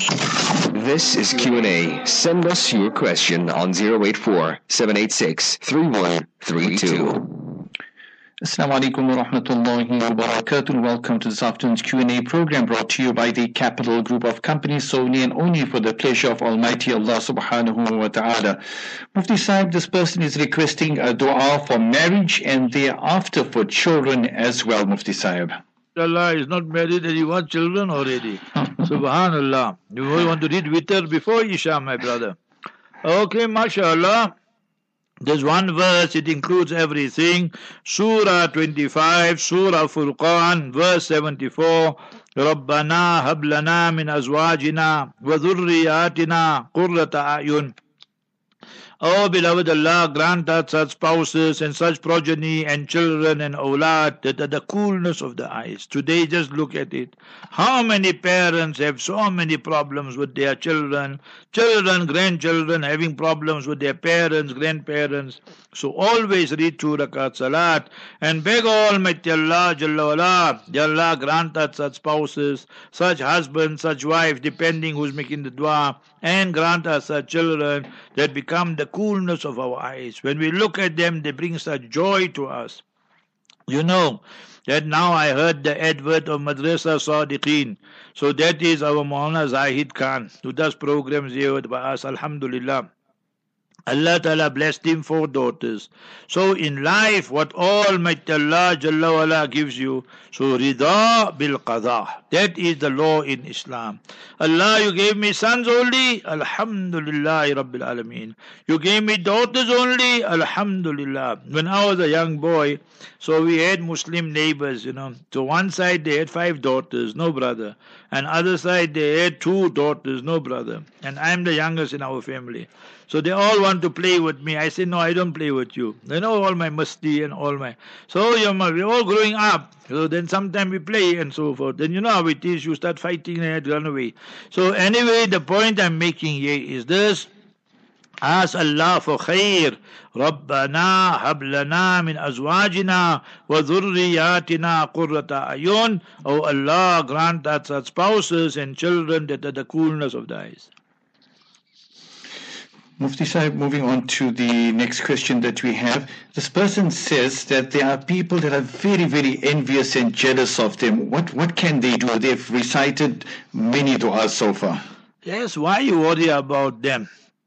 This is Q&A. Send us your question on 084-786-3132. Assalamu alaikum wa rahmatullahi wa barakatuh. Welcome to this afternoon's Q&A program brought to you by the Capital Group of Companies, solely and only for the pleasure of Almighty Allah subhanahu wa ta'ala. Mufti Sahib, this person is requesting a dua for marriage and thereafter for children as well, Mufti Sahib. Allah is not married and he wants children already. Subhanallah. You want to read witr before Isha, my brother. Okay, mashallah. There's one verse, it includes everything. Surah 25, Surah Furqan, verse 74. رَبَّنَا هَبْ لَنَا مِنْ أَزْوَاجِنَا وَذُرِّيَّاتِنَا قُرَّةَ أَعْيُنٍ. Oh, beloved Allah, grant us such spouses and such progeny and children and awlad that are the coolness of the eyes. Today, just look at it. How many parents have so many problems with their children, grandchildren having problems with their parents, grandparents. So always read 2 rakat salat and beg Almighty Allah, Jalla wala, Ya Allah, grant us such spouses, such husbands, such wives, depending who's making the dua, and grant us such children that become the coolness of our eyes. When we look at them, they bring such joy to us. You know that now I heard the advert of Madrasa Sadiqeen. So that is our Maulana Zahid Khan, who does programs here with us, Alhamdulillah. Allah Ta'ala blessed him 4 daughters. So in life, what Almighty Allah Jalla wala gives you, so rida bil qada. That is the law in Islam. Allah, you gave me sons only, Alhamdulillah Rabbil Alameen. You gave me daughters only, Alhamdulillah. When I was a young boy, so we had Muslim neighbors, So one side they had 5 daughters, no brother. And other side they had 2 daughters, no brother. And I'm the youngest in our family. So they all want to play with me. I say, no, I don't play with you. They know all my musti and all my... So we're all growing up. So then sometime we play and so forth. Then you know how it is. You start fighting and run away. So anyway, the point I'm making here is this. Ask Allah for khair. رَبَّنَا هَبْ لَنَا مِنْ أَزْوَاجِنَا وَذُرِّيَّاتِنَا قُرَّةَ أَعْيُنٍ. Oh Allah, grant us such spouses and children that are the coolness of the eyes. Mufti Sahib, moving on to the next question that we have. This person says that there are people that are very, very envious and jealous of them. What can they do? They've recited many du'as so far. Yes, why you worry about them?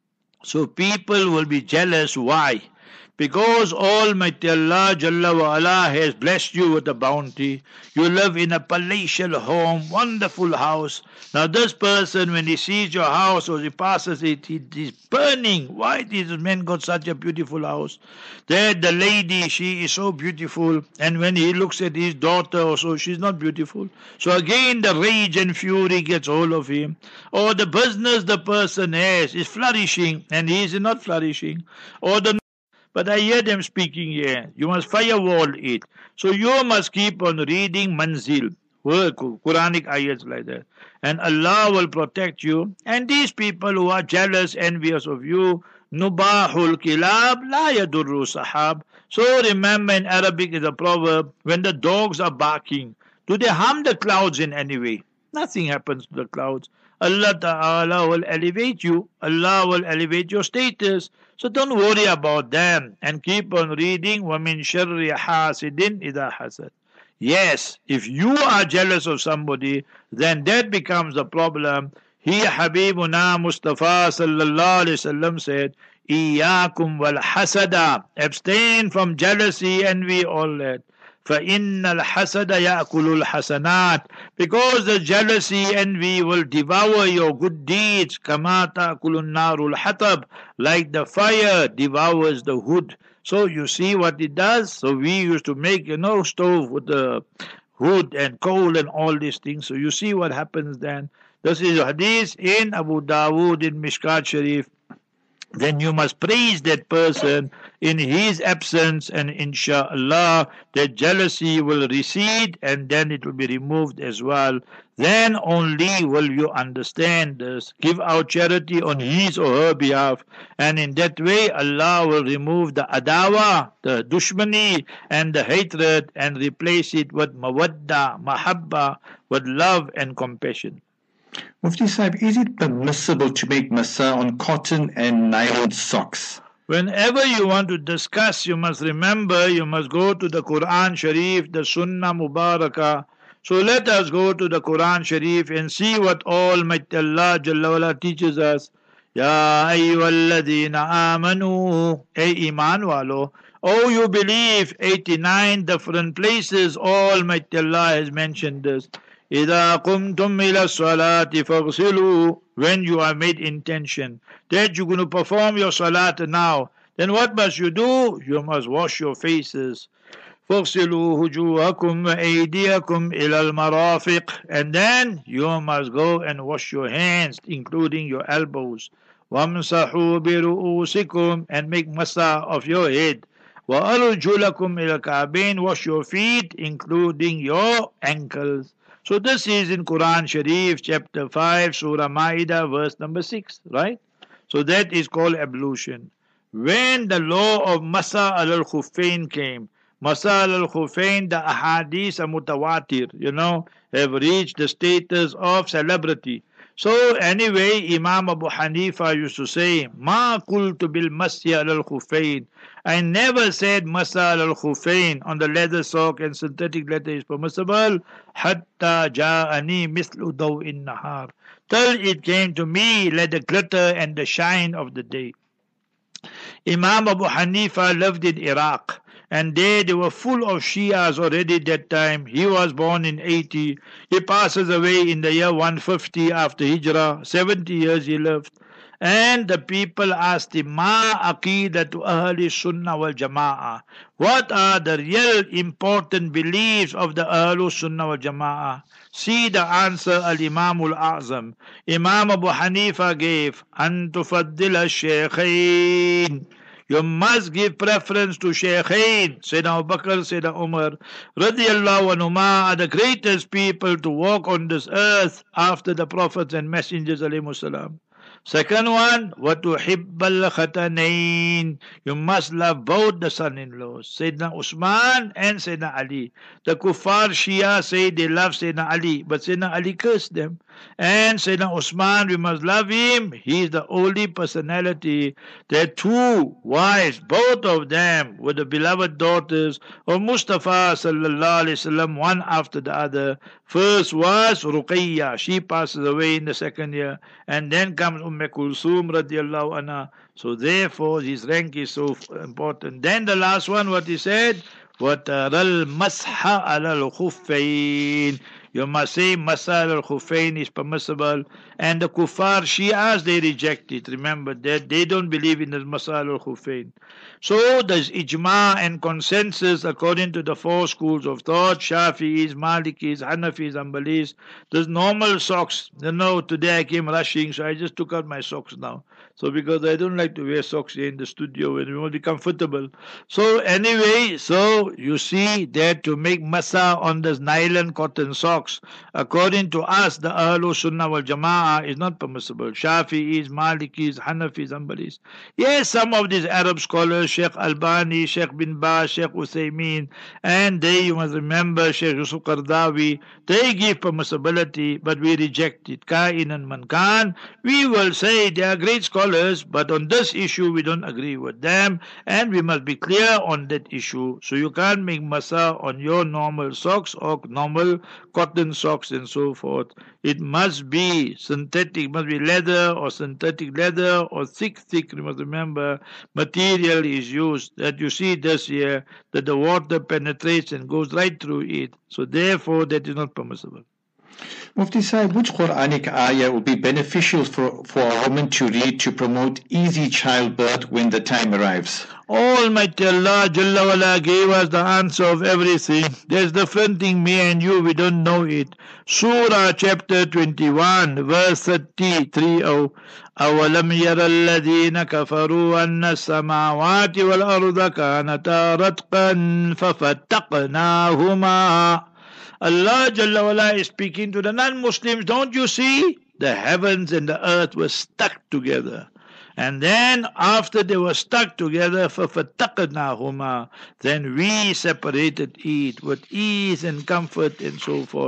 So people will be jealous. Why? Because Almighty Allah Jalla wa ala has blessed you with a bounty. You live in a palatial home, wonderful house. Now this person, when he sees your house or he passes it, he's burning. Why this man got such a beautiful house? There the lady, she is so beautiful. And when he looks at his daughter also, she's not beautiful. So again the rage and fury gets hold of him. Or the business the person has is flourishing and he is not flourishing. Or but I hear them speaking here. You must firewall it. So you must keep on reading manzil, Quranic ayats like that. And Allah will protect you. And these people who are jealous, envious of you, nubahul kilab la yadurru sahab. So remember, in Arabic is a proverb, when the dogs are barking, do they harm the clouds in any way? Nothing happens to the clouds. Allah Ta'ala will elevate you. Allah will elevate your status. So don't worry about them and keep on reading وَمِن شَرِّ حَاسِدٍ إِذَا حَسَدٍ. Yes, if you are jealous of somebody, then that becomes a problem. He Habibuna Mustafa sallallahu alayhi wasallam said, إِيَّاكُمْ وَالْحَسَدَ. Abstain from jealousy, envy, all that. فَإِنَّ الْحَسَدَ يَأْكُلُ الْحَسَنَاتِ. Because the jealousy, envy will devour your good deeds. كَمَا تَأْكُلُ النَّارُ الْحَطَبِ. Like the fire devours the wood. So you see what it does? So we used to make, stove with the wood and coal and all these things. So you see what happens then. This is a hadith in Abu Dawood in Mishkat Sharif. Then you must praise that person in his absence, and insha'Allah that jealousy will recede and then it will be removed as well. Then only will you understand this. Give out charity on his or her behalf, and in that way Allah will remove the adawa, the dushmani and the hatred, and replace it with mawadda, mahabba, with love and compassion. Mufti Sahib, is it permissible to make masa on cotton and nylon socks? Whenever you want to discuss, you must remember, you must go to the Quran Sharif, the Sunnah Mubarakah. So let us go to the Quran Sharif and see what Almighty Allah Jalla wala teaches us. Ya ayyuhalladhina amanu, ay iman walo. Oh, you believe, 89 different places Almighty Allah has mentioned this. إِذَا قُمْتُمْ إِلَى الصَّلَاةِ فَاغْسِلُوا. When you have made intention that you're going to perform your salat now, then what must you do? You must wash your faces. فَاغْسِلُوا وُجُوهَكُمْ وَأَيْدِيَكُمْ إِلَى الْمَرَافِقِ. And then you must go and wash your hands, including your elbows. وَامْسَحُوا بِرُؤُوسِكُمْ. And make masa of your head. وَأَرْجُلَكُمْ إِلَى الْكَعْبَيْنِ. Wash your feet, including your ankles. So this is in Quran Sharif, chapter 5, Surah Ma'idah, verse number 6, right? So that is called ablution. When the law of Masa al-Khuffain came, Masa al-Khuffain, the ahadith mutawatir, have reached the status of celebrity. So anyway, Imam Abu Hanifa used to say, Ma qultu bil masya al-Khuffain. I never said masa al-Khuffain on the leather sock and synthetic leather is permissible. Hatta ja'ani mislu daw'in nahar. Till it came to me like the glitter and the shine of the day. Imam Abu Hanifa lived in Iraq. And they were full of Shias already that time. He was born in 80. He passes away in the year 150 after Hijrah. 70 years he lived. And the people asked him, Ma aqidatu ahli sunnah wal jama'ah. What are the real important beliefs of the ahlu sunnah wal jama'ah? See the answer al-Imam al-A'zam. Imam Abu Hanifa gave, An tufaddila shaykhain. You must give preference to Shaykhain, Sayyidina Abu Bakr, Sayyidina Umar, radiyallahu anhuma, are the greatest people to walk on this earth after the prophets and messengers, alayhimus salam. Second one, وَتُحِبَّ الْخَتَنَيْن. You must love both the son-in-laws, Sayyidina Usman and Sayyidina Ali. The Kuffar Shia say they love Sayyidina Ali, but Sayyidina Ali cursed them. And Sayyidina Usman, we must love him. He is the only personality. Their two wives, both of them were the beloved daughters of Mustafa sallallahu alaihi wasallam, one after the other. First was Ruqayya. She passes away in the second year. And then comes Kulthum radiallahu anha. So therefore his rank is so important. Then the last one, what he said, وَتَرَى الْمَسْحَ عَلَى الْخُفَّيْنِ. You must say Masa al-Khuffain is permissible. And the Kuffar Shias, they reject it. Remember that they don't believe in the Masa al-Khuffain. So there's ijma and consensus according to the four schools of thought, Shafi'is, Malikis, Hanafis, Hanbalis. There's normal socks. Today I came rushing, so I just took out my socks now. So because I don't like to wear socks here in the studio and we want to be comfortable. So anyway, so you see that to make masa on this nylon cotton socks, according to us, the Ahlu Sunnah wal Jama'ah is not permissible. Shafi'is, Malikis, Hanafis, Hanbalis. Yes, some of these Arab scholars, Sheikh Albani, Sheikh bin Baz, Sheikh Uthaymeen, and they, you must remember, Sheikh Yusuf Qardawi, they give permissibility, but we reject it. Ka'inan man kan. We will say they are great scholars, but on this issue we don't agree with them, and we must be clear on that issue. So you can't make masa on your normal socks or normal cotton socks and so forth. It must be synthetic, must be leather or synthetic leather or thick, you must remember, material is used. That you see this here, that the water penetrates and goes right through it. So therefore that is not permissible. Mufti Sahib, which Quranic ayah would be beneficial for a woman to read to promote easy childbirth when the time arrives? Almighty Allah Jalla wala gave us the answer of everything. There's different thing, me and you, we don't know it. Surah chapter 21, verse 30. أَوَلَمْ يَرَ الَّذِينَ كَفَرُوا أَنَّ السَّمَاوَاتِ وَالْأَرْضَ كَانَتَا رَتْقًا فَفَتَّقْنَاهُمَا. Allah Jalla wala is speaking to the non-Muslims. Don't you see? The heavens and the earth were stuck together. And then after they were stuck together, فَفَتَّقْنَاهُمَا, then we separated it with ease and comfort and so forth.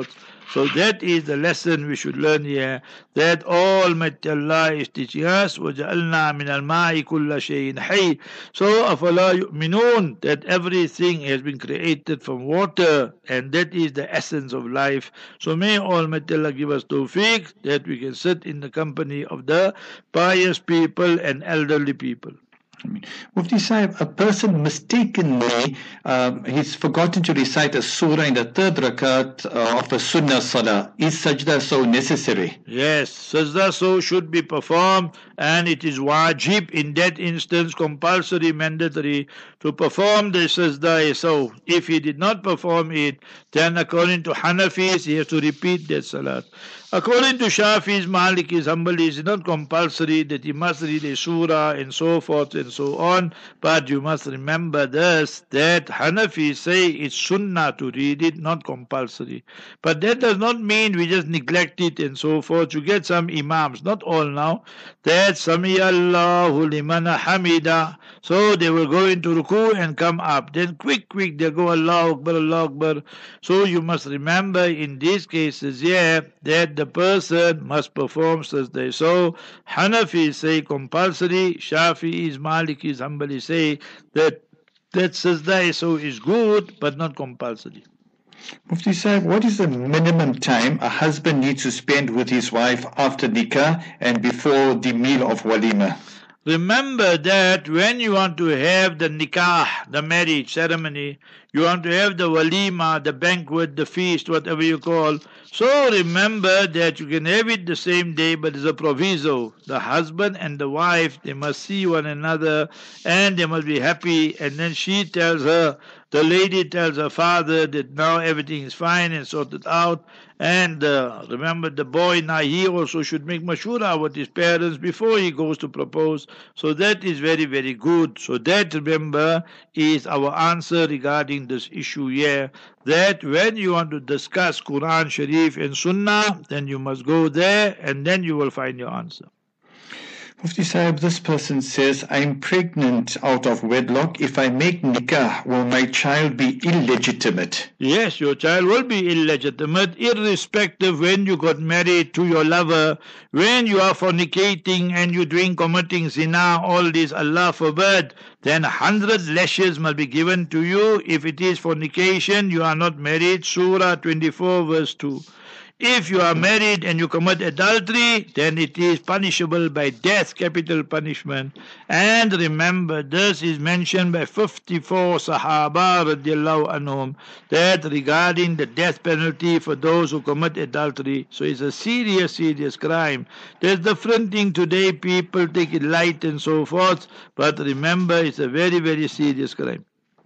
So that is the lesson we should learn here, that Almighty Allah is teaching us, وَجَعَلْنَا مِنَ الْمَاءِ كُلَّ شَيْءٍ حَيٍّ. So أَفَلَا يُؤْمِنُونَ, that everything has been created from water, and that is the essence of life. So may Almighty Allah give us tawfiq that we can sit in the company of the pious people and elderly people. Mufti Sahib, a person mistakenly, he's forgotten to recite a surah in the third rakat of a sunnah salah. Is sajda so necessary? Yes, sajda so should be performed, and it is wajib in that instance, compulsory, mandatory, to perform the sajda so. If he did not perform it, then according to Hanafis, he has to repeat that salat. According to Shafis, Malikis, Hanbalis, it is not compulsory that he must read a surah and so forth and so on, but you must remember this, that Hanafis say it's sunnah to read it, not compulsory. But that does not mean we just neglect it and so forth. You get some imams, not all now, that Sami Allahu liman hamida, so they will go into ruku and come up. Then quick, they'll go Allahu Akbar, Allahu Akbar. So you must remember in these cases, that the person must perform sajda. So Hanafi say compulsory, Shafi'is, Malikis, Hanbali say that sajda so is good but not compulsory. Mufti Sahib, what is the minimum time a husband needs to spend with his wife after nikah and before the meal of walima? Remember that when you want to have the nikah, the marriage ceremony, you want to have the walima, the banquet, the feast, whatever you call. So remember that you can have it the same day, but there's a proviso. The husband and the wife, they must see one another and they must be happy. And then the lady tells her father that now everything is fine and sorted out. And remember, the boy now, he also should make mashura with his parents before he goes to propose. So that is very, very good. So that, remember, is our answer regarding this issue here. That when you want to discuss Quran Sharif and Sunnah, then you must go there and then you will find your answer. Mufti Sahib, this person says, I'm pregnant out of wedlock. If I make nikah, will my child be illegitimate? Yes, your child will be illegitimate, irrespective when you got married to your lover, when you are fornicating and you're committing zina, all this, Allah forbid, then 100 lashes must be given to you. If it is fornication, you are not married. Surah 24 verse 2. If you are married and you commit adultery, then it is punishable by death, capital punishment. And remember, this is mentioned by 54 Sahaba radiallahu anhum, that regarding the death penalty for those who commit adultery. So it's a serious, serious crime. There's different thing today, people take it light and so forth, but remember, it's a very, very serious crime.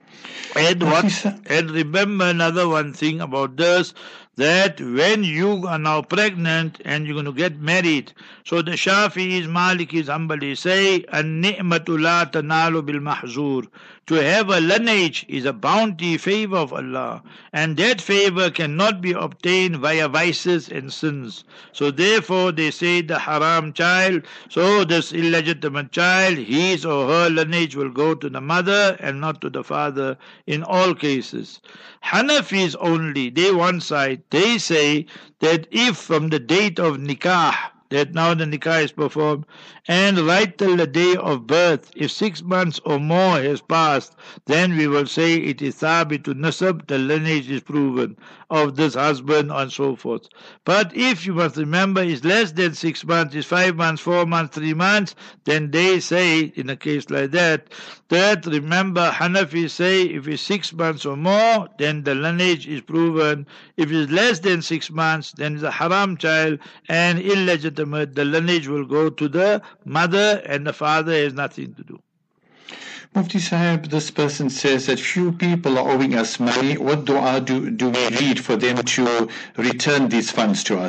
And remember another one thing about this, that when you are now pregnant and you're going to get married, so the Shafi'is, Malikis, Hanbalis say, an-ni'matu la tanalu bil mahzur. To have a lineage is a bounty, favor of Allah, and that favor cannot be obtained via vices and sins. So therefore they say the haram child, so this illegitimate child, his or her lineage will go to the mother and not to the father in all cases. Hanafis only, they one side, they say that if from the date of nikah, that now the nikah is performed, and right till the day of birth, if 6 months or more has passed, then we will say it is thabitu nasab, the lineage is proven of this husband and so forth. But if you must remember is less than 6 months, is 5 months, 4 months, 3 months, then they say in a case like that remember Hanafi say if it's 6 months or more, then the lineage is proven. If it's less than 6 months, then it's a haram child and illegitimate. The lineage will go to the mother and the father has nothing to do. Mufti Sahib, this person says that few people are owing us money. What dua do we read for them to return these funds to us?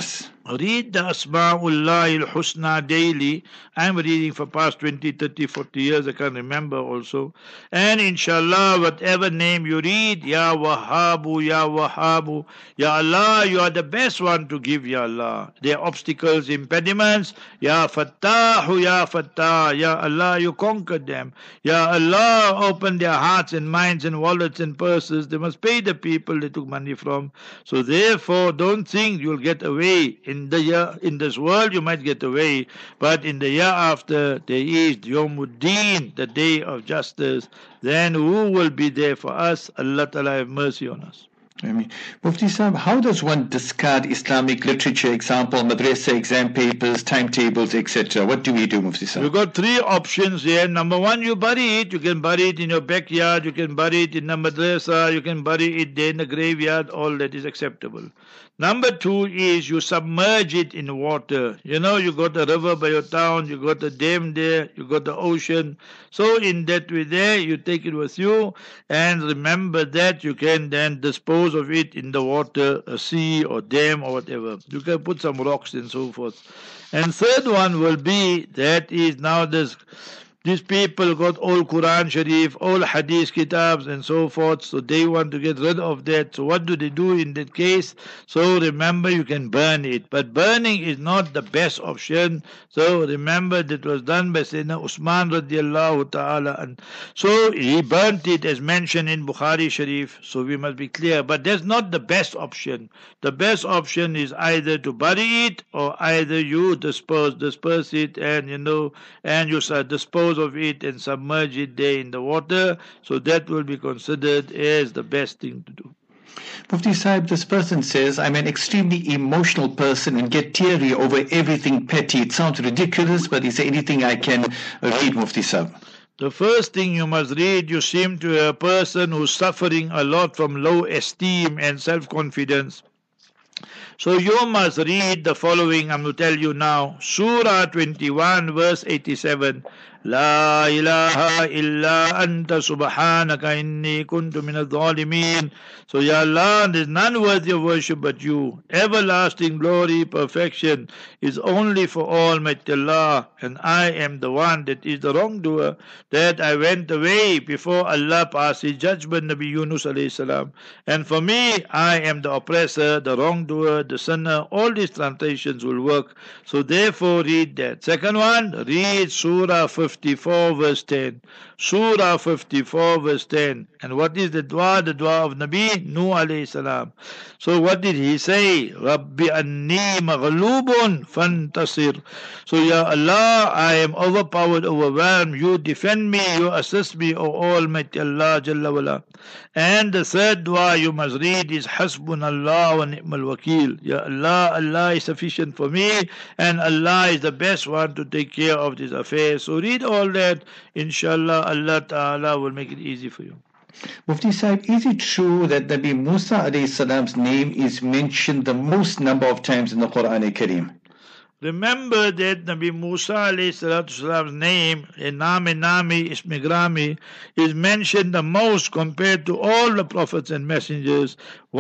Read the Asma'ullah al-Husna daily. I'm reading for past 20, 30, 40 years. I can't remember also. And inshallah, whatever name you read, Ya Wahhabu, Ya Wahhabu, Ya Allah, you are the best one to give, Ya Allah. There are obstacles, impediments. Ya Fattahu, Ya Fattah. Ya Allah, you conquered them. Ya Allah, open their hearts and minds and wallets and purses. They must pay the people they took money from. So therefore, don't think you'll get away. In this world you might get away, but in the year after there is Yawmuddin, the day of justice. Then who will be there for us? Allah Ta'ala have mercy on us. I mean, Mufti Sahib, how does one discard Islamic literature, example, madrasa exam papers, timetables, etc.? What do we do, Mufti Sahib? You've got three options here. Number one, you bury it. You can bury it in your backyard. You can bury it in the madrasa. You can bury it there in the graveyard. All that is acceptable. Number two is you submerge it in water. You know, you got a river by your town, you got a dam there, you got the ocean. So in that way there, you take it with you, and remember that you can then dispose of it in the water, a sea or dam or whatever. You can put some rocks and so forth. And third one will be, that is now these people got all Quran Sharif, all Hadith Kitabs and so forth, so they want to get rid of that. So what do they do in that case? So remember, you can burn it. But burning is not the best option. So remember, that was done by Sayyidina Usman radiallahu ta'ala. And so he burnt it as mentioned in Bukhari Sharif. So we must be clear. But that's not the best option. The best option is either to bury it or either you disperse it and you dispose of it and submerge it there in the water. So that will be considered as the best thing to do. Mufti Sahib, this person says, I'm an extremely emotional person and get teary over everything petty. It sounds ridiculous, but is there anything I can read, Mufti Sahib? The first thing you must read, you seem to be a person who's suffering a lot from low esteem and self-confidence. So you must read the following. I'm going to tell you now. Surah 21 verse 87. La ilaha illa anta subhanaka inni kuntu minadh dhalimin. So Ya Allah, there is none worthy of worship but you. Everlasting glory, perfection is only for Almighty Allah, and I am the one that is the wrongdoer, that I went away before Allah passed his judgment, Nabi Yunus alayhi salam. And for me, I am the oppressor, the wrongdoer, the sinner. All these translations will work. So therefore read that. Second one, read Surah 54 verse 10. Surah 54 verse 10. And what is the dua? The dua of Nabi Nuh alayhi salam. So what did he say? Rabbi anni maghlubun fantasir. So Ya Allah, I am overpowered, overwhelmed. You defend me, you assist me, O Almighty Allah Jalla wala. And the third dua you must read is Hasbunallah wa ni'mal wakil. Ya Allah, Allah is sufficient for me, and Allah is the best one to take care of this affair. So read all that. Inshallah, Allah Ta'ala will make it easy for you. Mufti Sahib, is it true that Nabi Musa alayhi salam's name is mentioned the most number of times in the Quran Kareem? Remember that Nabi Musa alayhi salam's name, Nami Ismi Grami, is mentioned the most compared to all the prophets and messengers.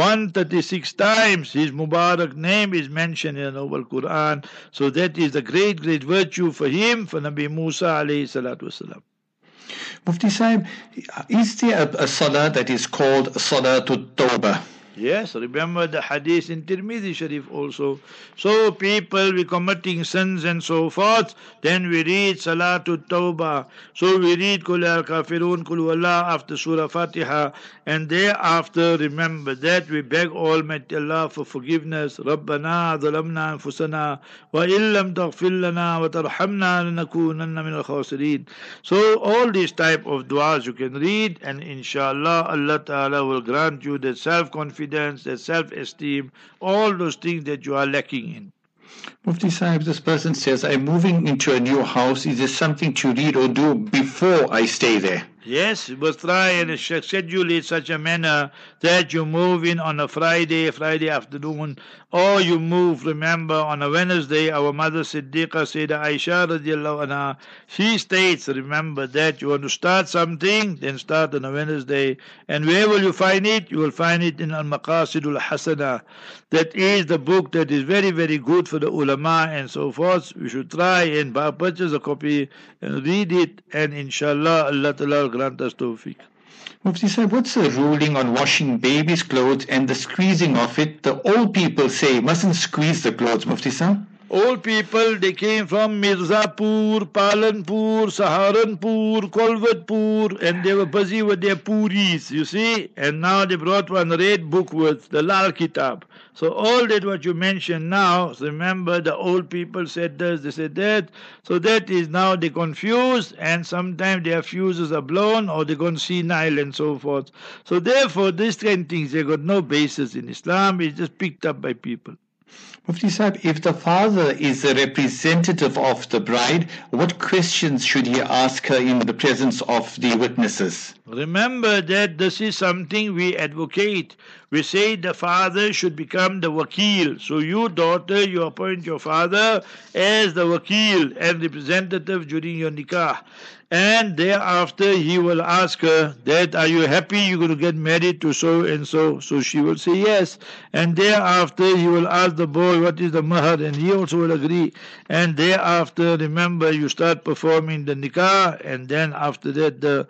136 times his Mubarak name is mentioned in the Noble Quran. So that is the great virtue for him, for Nabi Musa alayhi salatu salam. Mufti Sahib, is there a salah that is called Salatul Tawbah? Yes, remember the hadith in Tirmidhi Sharif also. So people be committing sins and so forth, then we read Salatul Tawbah. So we read Qul ya Kafirun, Qul Huwallah after Surah Fatiha, and thereafter remember that we beg Almighty Allah for forgiveness. Rabbana zalamna anfusana wa illam taghfir lana wa tarhamna lanakunanna min al-khasirin. So all these type of du'as you can read, and inshallah Allah Ta'ala will grant you that self-confidence, that self-esteem, all those things that you are lacking in. Mufti Sahib, this person says, I'm moving into a new house. Is there something to read or do before I stay there? Yes, you must try and schedule it such a manner that you move in on a Friday afternoon, or you move, remember, on a Wednesday. Our mother Siddiqa Sayyidah Aisha radiallahu anha, she states, remember, that you want to start something, then start on a Wednesday. And where will you find it? You will find it in Al-Maqasidul Hasana. That is the book that is very, very good for the ulama and so forth. We should try and purchase a copy and read it, and inshallah Allah Ta'ala will grant us tawfiq. Mufti Sahib, what's the ruling on washing baby's clothes and the squeezing of it? The old people say mustn't squeeze the clothes, Mufti Sahib. Old people, they came from Mirzapur, Palanpur, Saharanpur, Kolvatpur, and they were busy with their puris, you see. And now they brought one red book with the Lal Kitab. So all that what you mentioned now, remember the old people said this, they said that. So that is now they confused, and sometimes their fuses are blown or they go senile and so forth. So therefore, these kind of things, they got no basis in Islam. It's just picked up by people. Mufti Sahib, if the father is a representative of the bride, what questions should he ask her in the presence of the witnesses? Remember that this is something we advocate. We say the father should become the wakil. So you, daughter, you appoint your father as the wakil and representative during your nikah. And thereafter he will ask her that, are you happy you're going to get married to so and so? So she will say yes. And thereafter he will ask the boy what is the mahar, and he also will agree. And thereafter, remember, you start performing the nikah, and then after that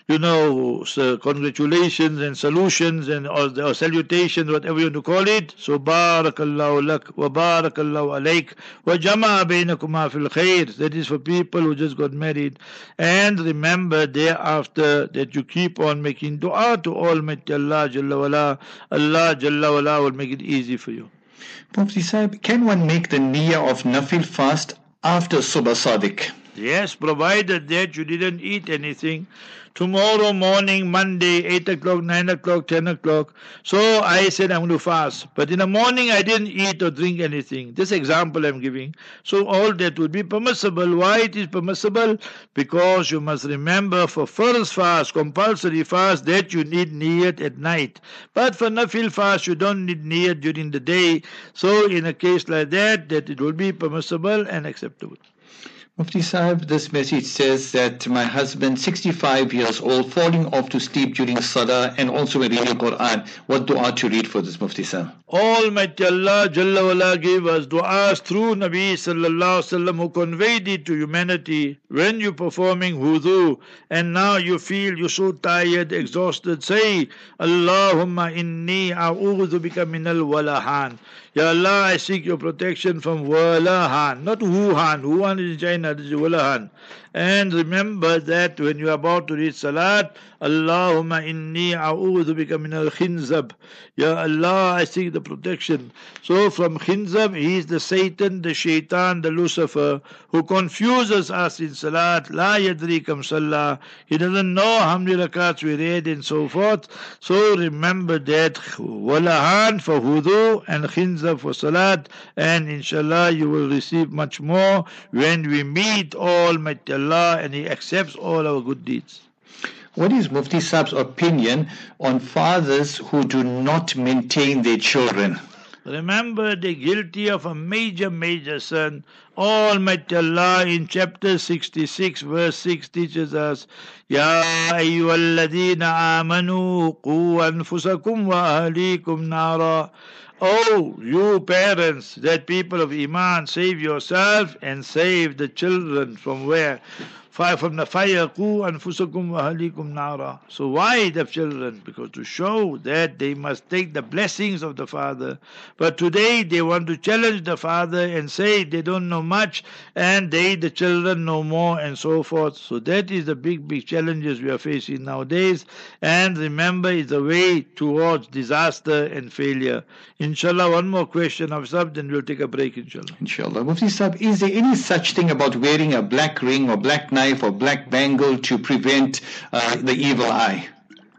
so congratulations and solutions and or salutations, whatever you want to call it. So barakallahu lak wa barakallahu alayk wa jama'a bainakuma fil khair. That is for people who just got married. And remember thereafter that you keep on making dua to Almighty Allah Jalla wala. Allah Jalla wala will make it easy for you. Mufti Sahib, can one make the niyyah of nafil fast after Subh Sadiq? Yes, provided that you didn't eat anything. Tomorrow morning, Monday, 8 o'clock, 9 o'clock, 10 o'clock. So I said I'm going to fast. But in the morning, I didn't eat or drink anything. This example I'm giving. So all that would be permissible. Why it is permissible? Because you must remember for first fast, compulsory fast, that you need niyat at night. But for nafil fast, you don't need niyat during the day. So in a case like that it will be permissible and acceptable. Mufti Sahib, this message says that my husband, 65 years old, falling off to sleep during Salah and also reading Quran. What dua to read for this, Mufti Sahib? Almighty Allah Jalla wala gave us du'as through Nabi Sallallahu Alaihi Wasallam, who conveyed it to humanity. When you're performing wudu and now you feel you're so tired, exhausted, say Allahumma inni a'udhu bika minal walahan. Ya Allah, I seek your protection from walahan, not Wuhan. Wuhan is in China, this is walahan. And remember that when you are about to read salat, Allahumma inni a'udhu bika minal khinzab. Ya Allah, I seek the protection. So from khinzab, he is the Satan, the shaitan, the Lucifer, who confuses us in salat. La yadri kam salah. He doesn't know how many rakats we read and so forth. So remember that walahan for wudu and khinzab for salat. And inshallah you will receive much more when we meet Almighty Allah and He accepts all our good deeds. What is Mufti Sahib's opinion on fathers who do not maintain their children? Remember, they're guilty of a major sin. Almighty Allah in chapter 66 verse 6 teaches us, Ya ayyuhalladhina amanu qu anfusakum wa ahlikum nara. Oh, you parents, that people of Iman, save yourself and save the children from where? From the fire. Qu anfusakum wa ahlikum nara. So why the children? Because to show that they must take the blessings of the father. But today they want to challenge the father and say they don't know much and the children know more and so forth. So that is the big challenges we are facing nowadays. And remember, it's a way towards disaster and failure. Inshallah, one more question of sub, then we'll take a break, inshallah. Inshallah. Mufti Sahib, is there any such thing about wearing a black ring or black knife or black bangle to prevent the evil eye?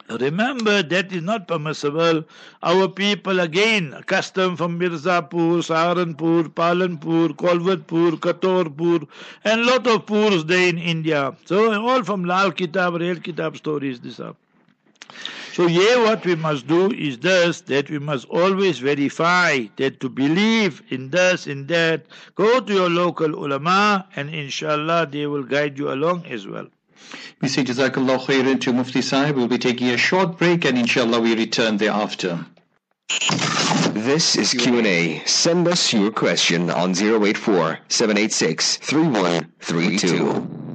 Remember, that is not permissible. Our people, again, custom from Mirzapur, Saharanpur, Palanpur, Kolvatpur, Katorpur, and lot of purs there in India. So, all from Lal Kitab, Real Kitab stories, this up. So, yeah, what we must do is this, that we must always verify that to believe in this, in that. Go to your local ulama, and inshallah, they will guide you along as well. We say Jazakallah khairan to Mufti Sahib. We'll be taking a short break and inshallah we return thereafter. This is Q&A. Send us your question on 084 786 3132.